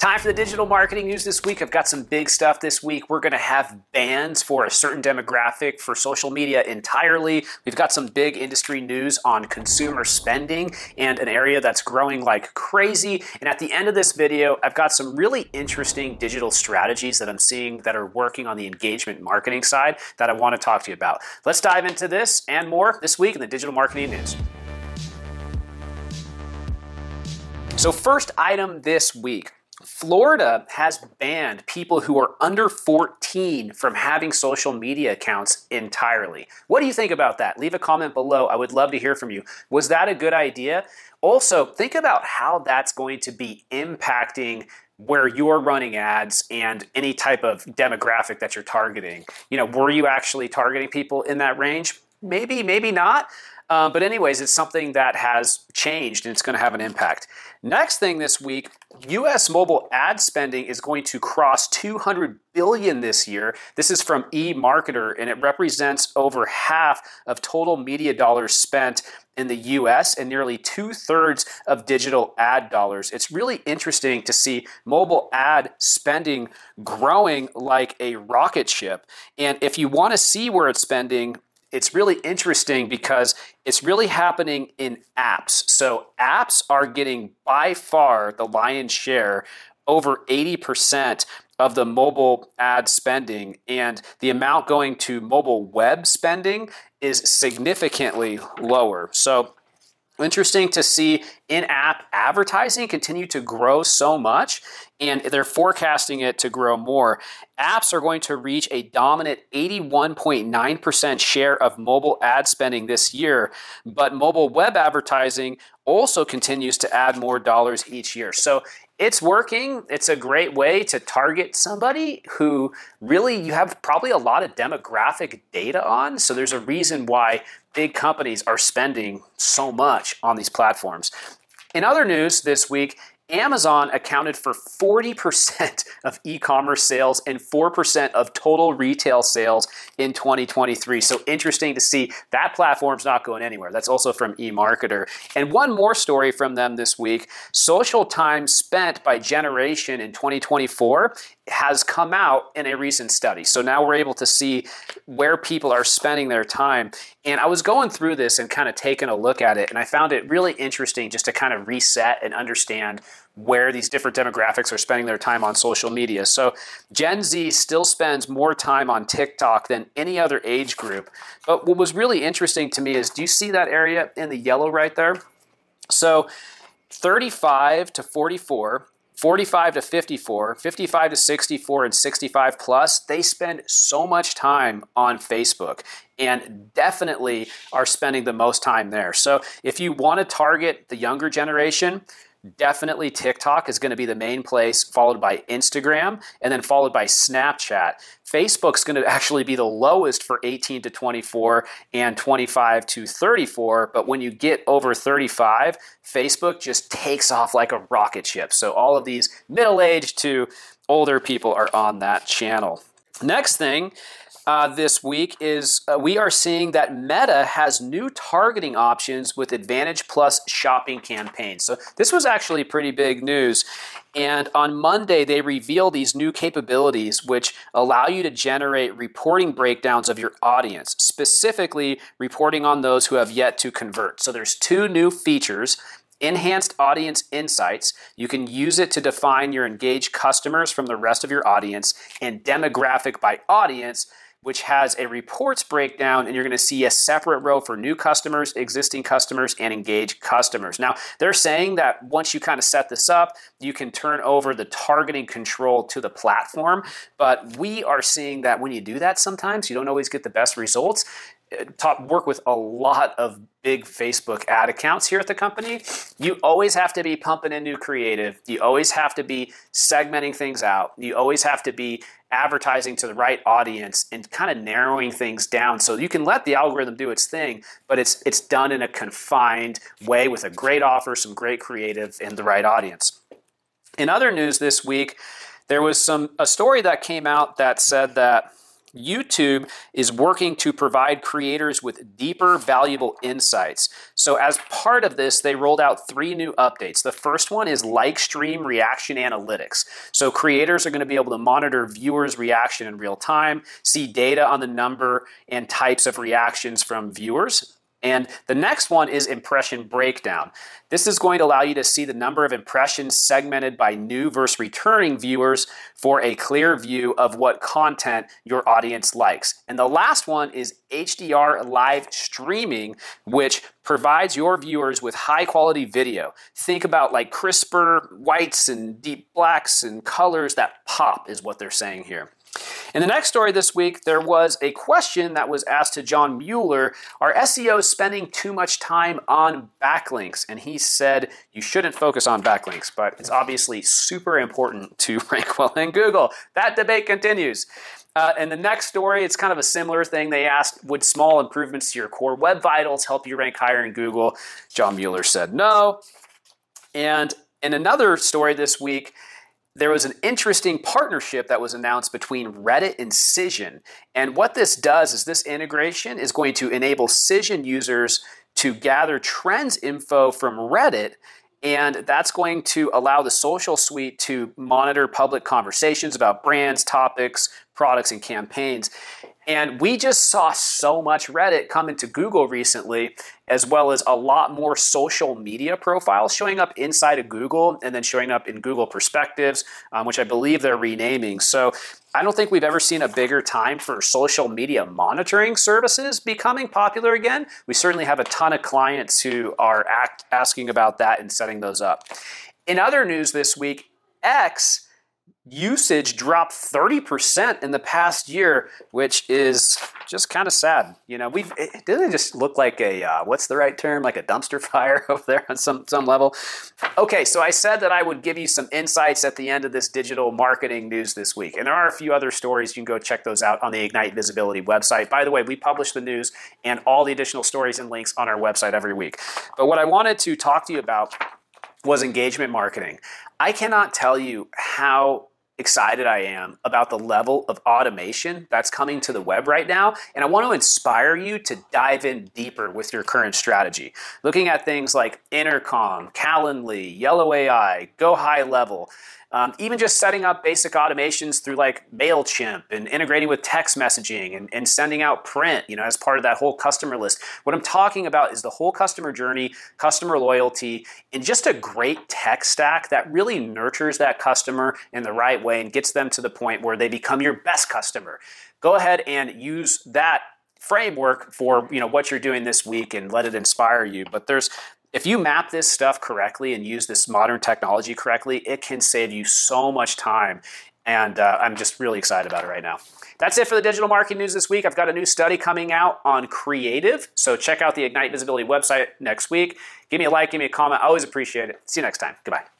Time for the digital marketing news this week. I've got some big stuff this week. We're going to have bans for a certain demographic for social media entirely. We've got some big industry news on consumer spending and an area that's growing like crazy. And at the end of this video, I've got some really interesting digital strategies that I'm seeing that are working on the engagement marketing side that I want to talk to you about. Let's dive into this and more this week in the digital marketing news. So first item this week. Florida has banned people who are under 14 from having social media accounts entirely. What do you think about that? Leave a comment below. I would love to hear from you. Was that a good idea? Also, think about how that's going to be impacting where you're running ads and any type of demographic that you're targeting. Were you actually targeting people in that range? Maybe, maybe not. But anyways, it's something that has changed and it's going to have an impact. Next thing this week, U.S. mobile ad spending is going to cross $200 billion this year. This is from eMarketer, and it represents over half of total media dollars spent in the U.S. and nearly 2/3 of digital ad dollars. It's really interesting to see mobile ad spending growing like a rocket ship. And if you want to see where it's spending, it's really interesting because it's really happening in apps. So apps are getting by far the lion's share, over 80% of the mobile ad spending, and the amount going to mobile web spending is significantly lower. So interesting to see in-app advertising continue to grow so much, and they're forecasting it to grow more. Apps are going to reach a dominant 81.9% share of mobile ad spending this year, but mobile web advertising also continues to add more dollars each year. So it's working. It's a great way to target somebody who really you have probably a lot of demographic data on. So there's a reason why big companies are spending so much on these platforms. In other news this week, Amazon accounted for 40% of e-commerce sales and 4% of total retail sales in 2023. So interesting to see that platform's not going anywhere. That's also from eMarketer. And one more story from them this week. Social time spent by generation in 2024 has come out in a recent study. So now we're able to see where people are spending their time. And I was going through this and kind of taking a look at it, and I found it really interesting just to kind of reset and understand where these different demographics are spending their time on social media. So Gen Z still spends more time on TikTok than any other age group. But what was really interesting to me is, do you see that area in the yellow right there? So 35 to 44, 45 to 54, 55 to 64, and 65 plus, they spend so much time on Facebook and definitely are spending the most time there. So if you want to target the younger generation, definitely TikTok is going to be the main place, followed by Instagram, and then followed by Snapchat. Facebook's going to actually be the lowest for 18 to 24 and 25 to 34, but when you get over 35, Facebook just takes off like a rocket ship. So all of these middle-aged to older people are on that channel. Next thing, this week is we are seeing that Meta has new targeting options with Advantage Plus shopping campaigns. So this was actually pretty big news. And on Monday, they revealed these new capabilities which allow you to generate reporting breakdowns of your audience, specifically reporting on those who have yet to convert. So there's two new features. Enhanced Audience Insights. You can use it to define your engaged customers from the rest of your audience, and Demographic by Audience, which has a reports breakdown, and you're going to see a separate row for new customers, existing customers, and engaged customers. Now, they're saying that once you kind of set this up, you can turn over the targeting control to the platform, but we are seeing that when you do that, sometimes you don't always get the best results. Work with a lot of big Facebook ad accounts here at the company. You always have to be pumping in new creative. You always have to be segmenting things out. You always have to be advertising to the right audience and kind of narrowing things down so you can let the algorithm do its thing, but it's done in a confined way with a great offer, some great creative, and the right audience. In other news this week, there was a story that came out that said that YouTube is working to provide creators with deeper, valuable insights. So as part of this, they rolled out 3 new updates. The first one is like stream reaction analytics. So creators are going to be able to monitor viewers' reaction in real time, see data on the number and types of reactions from viewers. And the next one is impression breakdown. This is going to allow you to see the number of impressions segmented by new versus returning viewers for a clear view of what content your audience likes. And the last one is HDR live streaming, which provides your viewers with high quality video. Think about like crisper whites and deep blacks and colors that pop is what they're saying here. In the next story this week, there was a question that was asked to John Mueller, are SEOs spending too much time on backlinks? And he said, you shouldn't focus on backlinks, but it's obviously super important to rank well in Google. That debate continues. And the next story, it's kind of a similar thing. They asked, would small improvements to your core web vitals help you rank higher in Google? John Mueller said no. And in another story this week, there was an interesting partnership that was announced between Reddit and Cision. And what this does is this integration is going to enable Cision users to gather trends info from Reddit, and that's going to allow the social suite to monitor public conversations about brands, topics, products, and campaigns. And we just saw so much Reddit come into Google recently, as well as a lot more social media profiles showing up inside of Google and then showing up in Google Perspectives, which I believe they're renaming. So I don't think we've ever seen a bigger time for social media monitoring services becoming popular again. We certainly have a ton of clients who are asking about that and setting those up. In other news this week, X usage dropped 30% in the past year, which is just kind of sad. You know, it doesn't just look like a, what's the right term? Like a dumpster fire over there on some level. Okay, so I said that I would give you some insights at the end of this digital marketing news this week. And there are a few other stories. You can go check those out on the Ignite Visibility website. By the way, we publish the news and all the additional stories and links on our website every week. But what I wanted to talk to you about was engagement marketing. I cannot tell you how excited I am about the level of automation that's coming to the web right now. And I want to inspire you to dive in deeper with your current strategy. Looking at things like Intercom, Calendly, Yellow AI, Go High Level, even just setting up basic automations through like MailChimp and integrating with text messaging and sending out print, you know, as part of that whole customer list. What I'm talking about is the whole customer journey, customer loyalty, and just a great tech stack that really nurtures that customer in the right way and gets them to the point where they become your best customer. Go ahead and use that framework for, you know, what you're doing this week and let it inspire you. But if you map this stuff correctly and use this modern technology correctly, it can save you so much time. And I'm just really excited about it right now. That's it for the digital marketing news this week. I've got a new study coming out on creative. So check out the Ignite Visibility website next week. Give me a like, give me a comment. I always appreciate it. See you next time. Goodbye.